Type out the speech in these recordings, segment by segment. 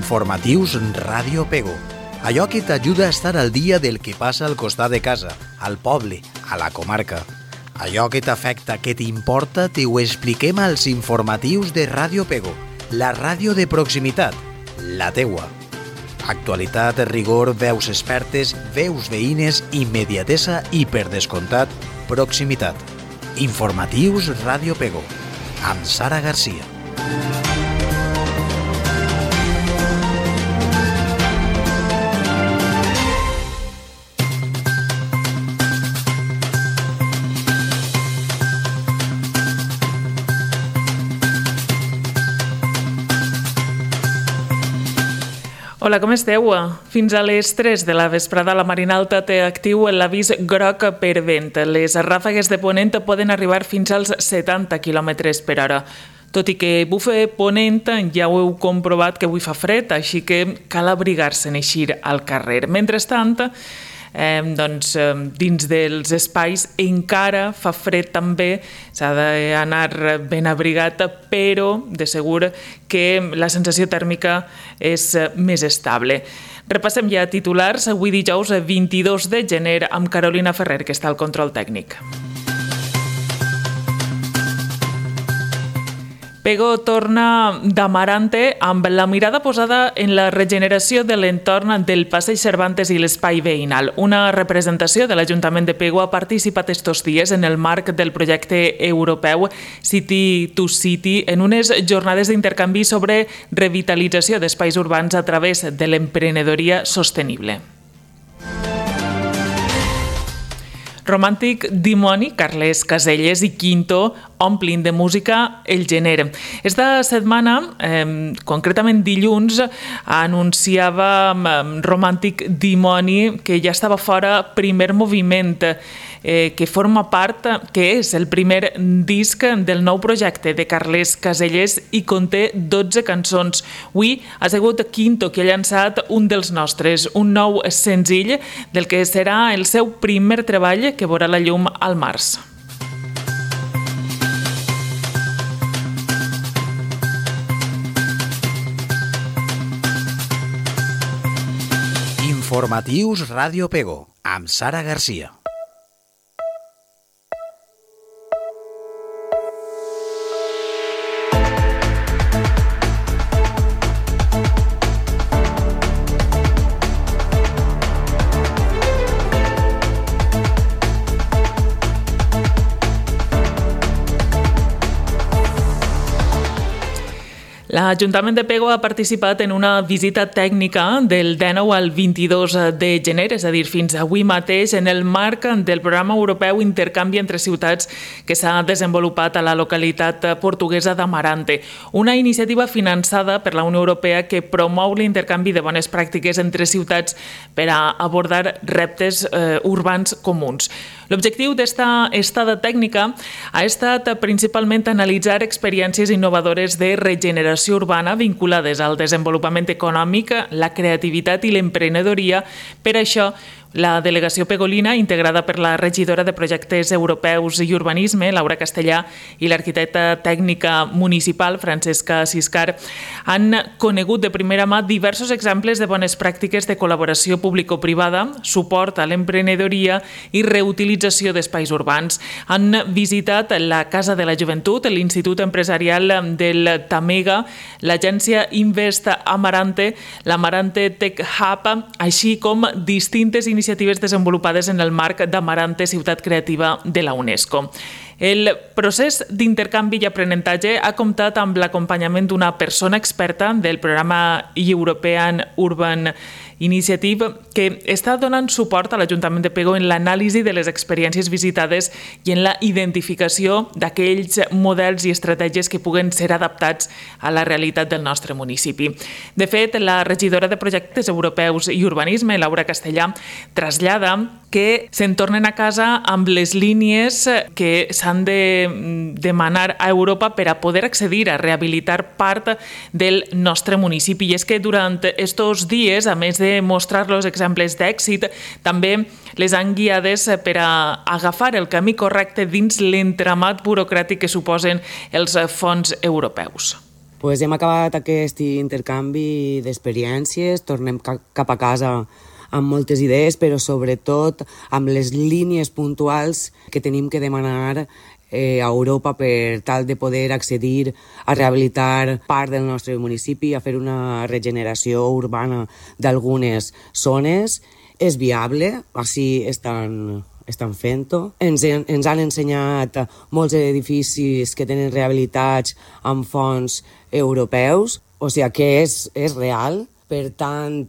Informatius Ràdio Pego. Allò que t'ajuda a estar al dia del que passa al costat de casa, al poble, a la comarca. Allò que t'afecta, que t'importa, t'ho expliquem als informatius de Ràdio Pego, la ràdio de proximitat, la teua. Actualitat, rigor, veus expertes, veus veïnes, immediatesa i, per descomptat, proximitat. Informatius Ràdio Pego, amb Sara Garcia. Hola, com esteu? Fins a les 3 de la vesprada la Marina Alta té actiu l'avís groc per vent. Les ràfegues de ponent poden arribar fins als 70 km per hora. Tot i que bufe ponent, ja ho heu comprovat que avui fa fred, així que cal abrigar-se en eixir al carrer. Mentrestant, dins dels espais encara fa fred també, s'ha d'anar ben abrigat, però de segur que la sensació tèrmica és més estable. Repassem ja titulars, avui dijous 22 de gener amb Carolina Ferrer, que està al control tècnic. Pego torna d'Amarante amb la mirada posada en la regeneració de l'entorn del Passeig Cervantes i l'espai veïnal. Una representació de l'Ajuntament de Pego ha participat estos dies en el marc del projecte europeu City to City en unes jornades d'intercanvi sobre revitalització d'espais urbans a través de l'emprenedoria sostenible. Romàntic dimoni, Carles Caselles i Quinto omplin de música el gener. Esta setmana, concretament dilluns, anunciava Romàntic dimoni que ja estava fora Primer Moviment, que forma part, que és el primer disc del nou projecte de Carles Caselles i conté 12 cançons. Avui ha sigut Quinto qui ha llançat un dels nostres, un nou senzill del que serà el seu primer treball que veurà la llum al març. Informatius Ràdio Pego, amb Sara Garcia. L'Ajuntament de Pego ha participat en una visita tècnica del 19 al 22 de gener, és a dir, fins avui mateix, en el marc del programa europeu Intercanvi entre ciutats que s'ha desenvolupat a la localitat portuguesa d'Amarante. Una iniciativa finançada per la Unió Europea que promou l'intercanvi de bones pràctiques entre ciutats per a abordar reptes urbans comuns. L'objectiu d'esta estada tècnica ha estat principalment analitzar experiències innovadores de regeneració urbana vinculades al desenvolupament econòmic, la creativitat i l'emprenedoria. Per això, la delegació pegolina, integrada per la regidora de projectes europeus i urbanisme, Laura Castellà, i l'arquitecta tècnica municipal, Francesca Siscar, han conegut de primera mà diversos exemples de bones pràctiques de col·laboració público-privada, suport a l'emprenedoria i reutilització d'espais urbans. Han visitat la Casa de la Joventut, l'Institut Empresarial del Tamega, l'agència Invest Amarante, l'Amarante Tech Hub, així com distintes iniciatives desenvolupades en el marc d'Amarante Ciutat Creativa de la UNESCO. El procés d'intercanvi i aprenentatge ha comptat amb l'acompanyament d'una persona experta del programa European Urban Initiative que està donant suport a l'Ajuntament de Pego en l'anàlisi de les experiències visitades i en la identificació d'aquells models i estratègies que puguen ser adaptats a la realitat del nostre municipi. De fet, la regidora de projectes europeus i urbanisme, Laura Castellà, trasllada que se'n tornen a casa amb les línies que s'han de demanar a Europa per a poder accedir a rehabilitar part del nostre municipi. I és que durant estos dies, a més de mostrar-los exemples d'èxit, també les han guiades per a agafar el camí correcte dins l'entramat burocràtic que suposen els fons europeus. Pues hem acabat aquest intercanvi d'experiències, tornem cap a casa amb moltes idees, però sobretot amb les línies puntuals que tenim que demanar a Europa per tal de poder accedir a rehabilitar part del nostre municipi, a fer una regeneració urbana d'algunes zones. És viable, així estan fent-ho. Ens han ensenyat molts edificis que tenen rehabilitats amb fons europeus, o sigui que és real. Per tant,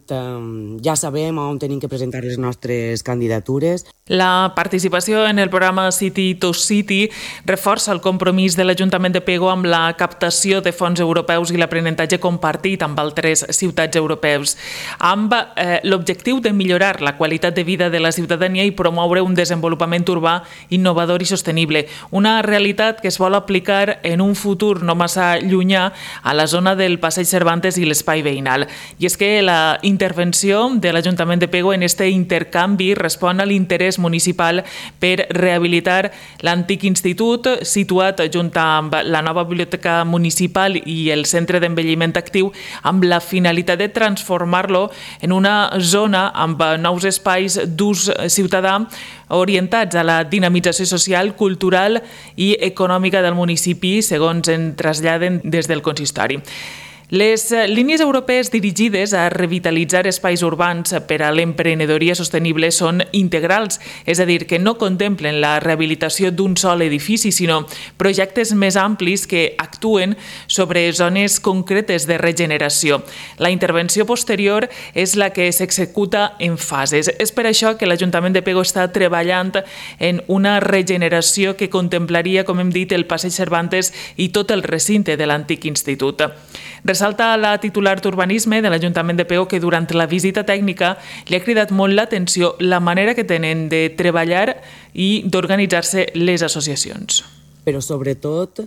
ja sabem on tenim que presentar les nostres candidatures. La participació en el programa City to City reforça el compromís de l'Ajuntament de Pego amb la captació de fons europeus i l'aprenentatge compartit amb altres ciutats europeus, amb l'objectiu de millorar la qualitat de vida de la ciutadania i promoure un desenvolupament urbà innovador i sostenible, una realitat que es vol aplicar en un futur no massa llunyà a la zona del Passeig Cervantes i l'espai veïnal. I és que la intervenció de l'Ajuntament de Pego en este intercanvi respon a l'interès municipal per rehabilitar l'antic institut situat junt amb la nova biblioteca municipal i el centre d'envelliment actiu amb la finalitat de transformar-lo en una zona amb nous espais d'ús ciutadà orientats a la dinamització social, cultural i econòmica del municipi, segons en traslladen des del consistori. Les línies europees dirigides a revitalitzar espais urbans per a l'emprenedoria sostenible són integrals, és a dir, que no contemplen la rehabilitació d'un sol edifici, sinó projectes més amplis que actuen sobre zones concretes de regeneració. La intervenció posterior és la que s'executa en fases. És per això que l'Ajuntament de Pego està treballant en una regeneració que contemplaria, com hem dit, el Passeig Cervantes i tot el recinte de l'antic institut. Ressalta la titular d'Urbanisme de l'Ajuntament de Pego que durant la visita tècnica li ha cridat molt l'atenció la manera que tenen de treballar i d'organitzar-se les associacions. Però sobretot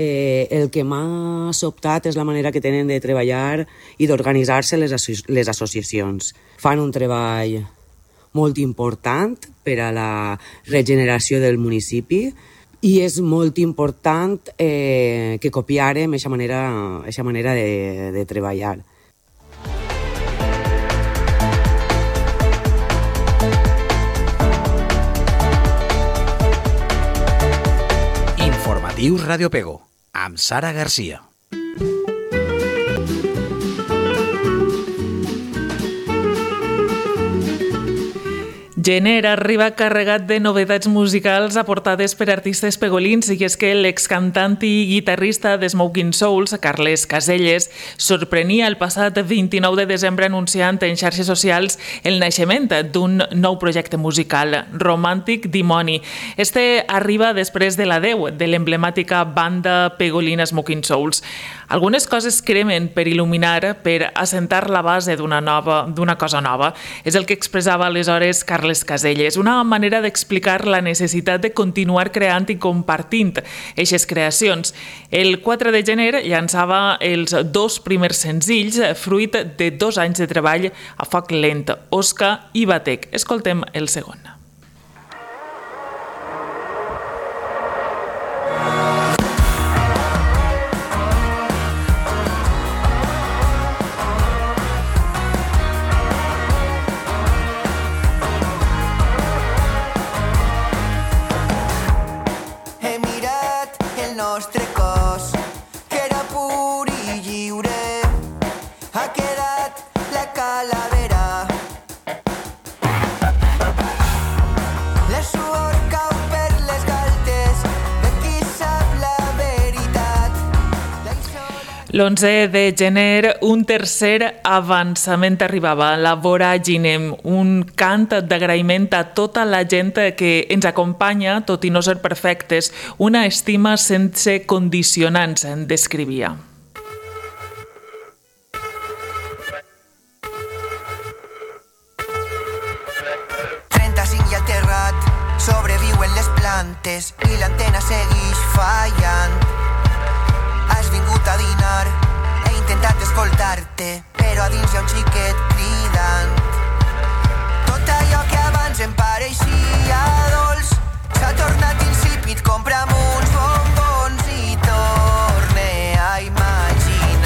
el que m'ha sobtat és la manera que tenen de treballar i d'organitzar-se les associacions. Fan un treball molt important per a la regeneració del municipi, i és molt important que copiarem aquesta manera de treballar. Informatius Radio Pego, amb Sara Garcia. Gener arriba carregat de novetats musicals aportades per artistes pegolins, i és que l'excantant i guitarrista de Smoking Souls, Carles Caselles, sorprenia el passat 29 de desembre anunciant en xarxes socials el naixement d'un nou projecte musical, Romantic Dimoni. Este arriba després de l'adeu de l'emblemàtica banda pegolina Smoking Souls. Algunes coses cremen per il·luminar, per assentar la base d'una cosa nova. És el que expressava aleshores Carles Caselles, una manera d'explicar la necessitat de continuar creant i compartint eixes creacions. El 4 de gener llançava els 2 primers senzills, fruit de 2 anys de treball a foc lent, Osca i Batec. Escoltem el segon. L'11 de gener, un tercer avançament arribava, la Voràgine, un cant d'agraïment a tota la gent que ens acompanya, tot i no ser perfectes, una estima sense condicionants, en descrivia. Sobreviuen les plantes i l'antena seguix fallant. Has vingut a dinar, he intentat escoltar-te, però a dins hi ha un xiquet cridant. Tot allò que abans em pareixia dolç s'ha tornat insípid, compra'm uns bombons i torne a imaginar.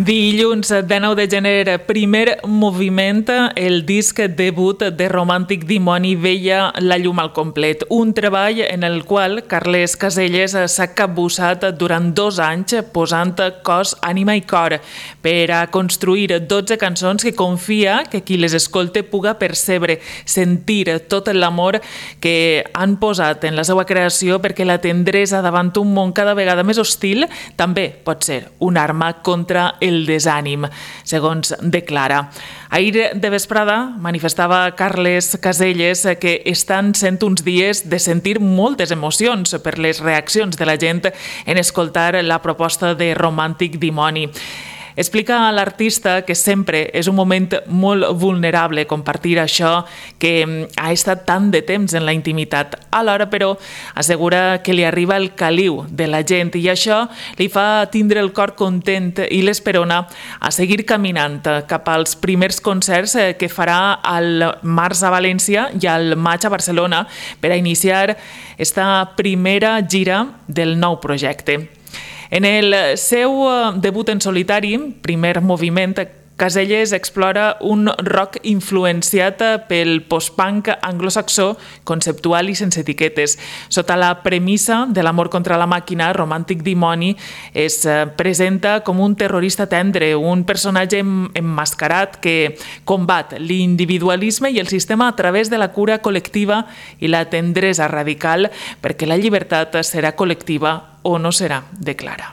Dilluns 19 de gener, primer moviment, el disc debut de Romàntic Dimoni veia la llum al complet. Un treball en el qual Carles Caselles s'ha capbussat durant 2 anys posant cos, ànima i cor per a construir 12 cançons que confia que qui les escolte puga percebre, sentir tot l'amor que han posat en la seva creació, perquè la tendresa davant un món cada vegada més hostil també pot ser una arma contra el desànim, segons declara. Ahir de vesprada manifestava Carles Caselles que estan sent uns dies de sentir moltes emocions per les reaccions de la gent en escoltar la proposta de Romàntic Dimoni. Explica a l'artista que sempre és un moment molt vulnerable compartir això que ha estat tant de temps en la intimitat. Alhora, però, assegura que li arriba el caliu de la gent i això li fa tindre el cor content i l'esperona a seguir caminant cap als primers concerts que farà al març a València i al maig a Barcelona per a iniciar esta primera gira del nou projecte. En el seu debut en solitari, primer moviment, Caselles explora un rock influenciat pel post-punk anglosaxó, conceptual i sense etiquetes. Sota la premissa de l'amor contra la màquina, Romàntic Dimoni es presenta com un terrorista tendre, un personatge emmascarat que combat l'individualisme i el sistema a través de la cura col·lectiva i la tendresa radical, perquè la llibertat serà col·lectiva o no serà, declara.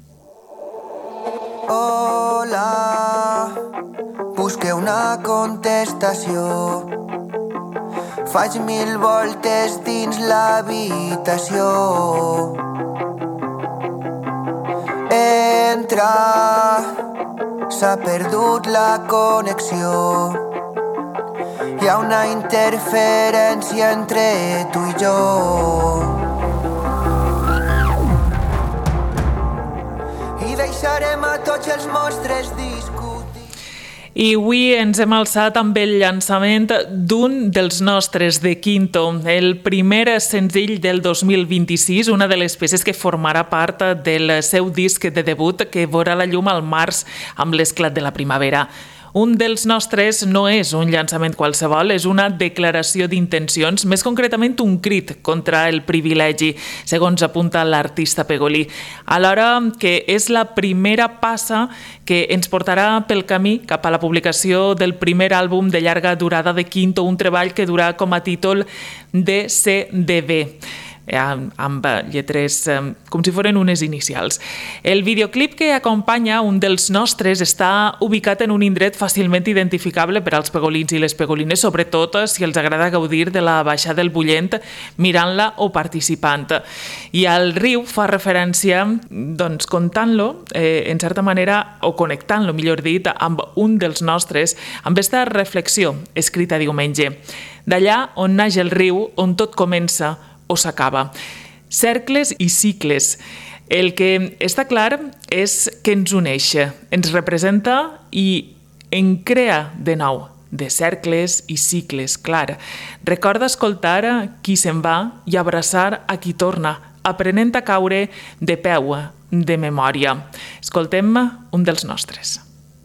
Hola, busque una contestació. Faig 1000 voltes dins l'habitació. Entra, s'ha perdut la connexió. Hi ha una interferència entre tu i jo. Deixarem a tots els monstres discutir. I avui ens hem alçat amb el llançament d'un dels nostres, de Quinto, el primer senzill del 2026, una de les peces que formarà part del seu disc de debut que veurà la llum al març amb l'esclat de la primavera. Un dels nostres no és un llançament qualsevol, és una declaració d'intencions, més concretament un crit contra el privilegi, segons apunta l'artista pegolí. Alhora que és la primera passa que ens portarà pel camí cap a la publicació del primer àlbum de llarga durada de Quinto, un treball que durà com a títol DCDB. Amb lletres com si foren unes inicials. El videoclip que acompanya un dels nostres està ubicat en un indret fàcilment identificable per als pegolins i les pegolines, sobretot si els agrada gaudir de la baixada del Bullent mirant-la o participant. I al riu fa referència, doncs, contant-lo, en certa manera, o connectant-lo, millor dit, amb un dels nostres, amb aquesta reflexió escrita diumenge. D'allà on naix el riu, on tot comença, o s'acaba. Cercles i cicles. El que està clar és que ens uneix, ens representa i en crea de nou, de cercles i cicles, clar. Recorda escoltar qui se'n va i abraçar a qui torna, aprenent a caure de peu, de memòria. Escoltem un dels nostres.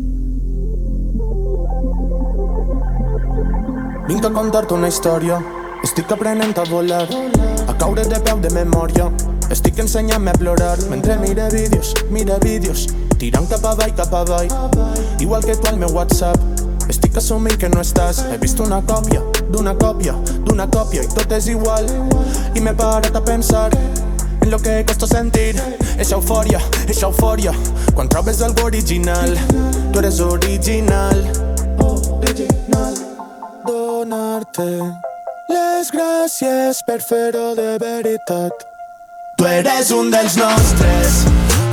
Vinc a contar-te una història. Estic aprenent a volar, a caure de peu de memòria. Estic ensenyant-me a plorar mentre mire vídeos, tirant cap avall, igual que tu al meu WhatsApp. Estic assumint que no estàs. He vist una còpia d'una còpia i tot és igual. I m'he parat a pensar en lo que costa sentir. És eufòria, quan trobes algo original. Tu eres original. Donar-te les gràcies per fer-ho de veritat. Tu eres un dels nostres.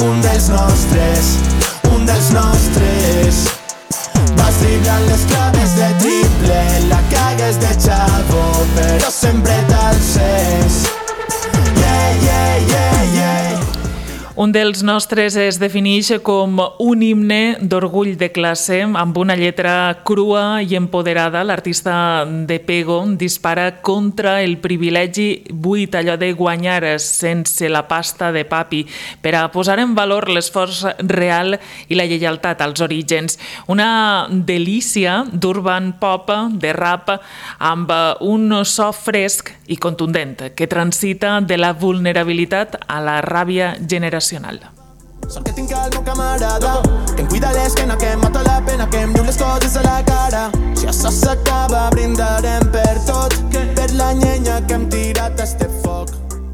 Vas driblant les claves de triple, la cagues de xavo, però sempre t'alces. Un dels nostres es defineix com un himne d'orgull de classe, amb una lletra crua i empoderada. L'artista de Pego dispara contra el privilegi buit, allò de guanyar sense la pasta de papi, per a posar en valor l'esforç real i la lleialtat als orígens. Una delícia d'urban pop, de rap, amb un so fresc i contundent, que transita de la vulnerabilitat a la ràbia generacional. Sort que tinc el meu camarada, que em cuida l'esquena, que em mata la pena, que em diu les coses a la cara. Si això s'acaba, brindarem per tot, per la llenya que hem tirat a este foc.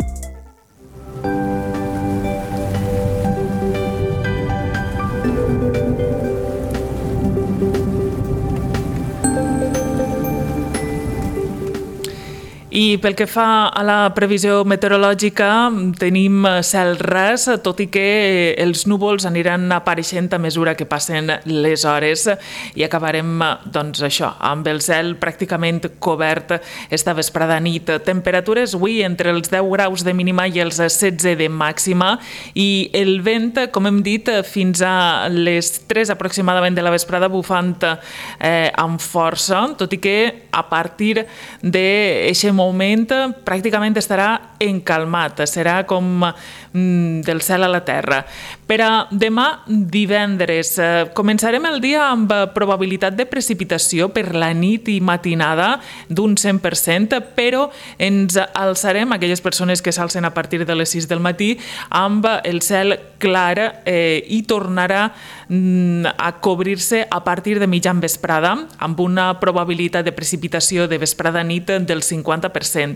I pel que fa a la previsió meteorològica, tenim cel ras, tot i que els núvols aniran apareixent a mesura que passen les hores i acabarem, doncs això, amb el cel pràcticament cobert esta vesprada nit. Temperatures avui entre els 10 graus de mínima i els 16 de màxima, i el vent, com hem dit, fins a les 3 aproximadament de la vesprada bufant amb força, tot i que a partir d'aquest moment pràcticament estarà encalmat, serà com del cel a la terra. Per a demà divendres començarem el dia amb probabilitat de precipitació per la nit i matinada d'un 100%, però ens alçarem, aquelles persones que s'alcen a partir de les 6 del matí, amb el cel clar i tornarà a cobrir-se a partir de mitjan vesprada, amb una probabilitat de precipitació de vesprada-nit del 50%.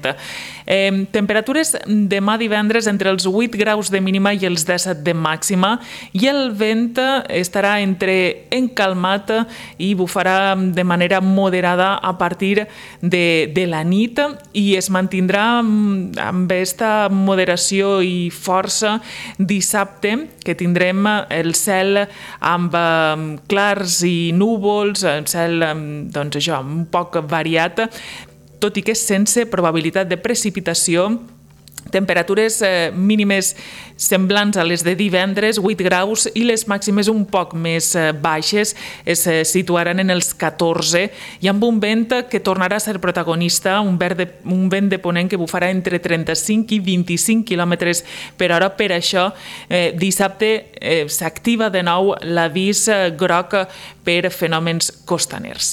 Temperatures demà divendres entre els 8 graus de mínima i els 17 de màxima, i el vent estarà entre encalmat i bufarà de manera moderada a partir de la nit, i es mantindrà amb aquesta moderació i força dissabte, que tindrem el cel amb clars i núvols, el cel doncs això, un poc variat, tot i que sense probabilitat de precipitació. Temperatures mínimes semblants a les de divendres, 8 graus, i les màximes un poc més baixes, es situaran en els 14, i amb un vent que tornarà a ser protagonista, un vent de ponent que bufarà entre 35 i 25 km per hora. Per això, dissabte s'activa de nou l'avís groc per fenòmens costaners.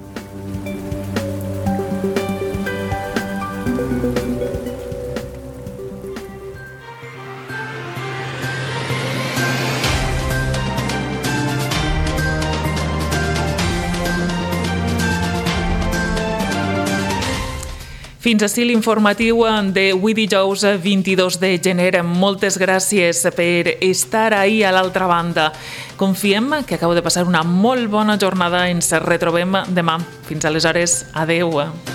Fins ací l'informatiu d'avui dijous 22 de gener. Moltes gràcies per estar ahí a l'altra banda. Confiem que acabeu de passar una molt bona jornada. Ens retrobem demà. Fins aleshores, adeu.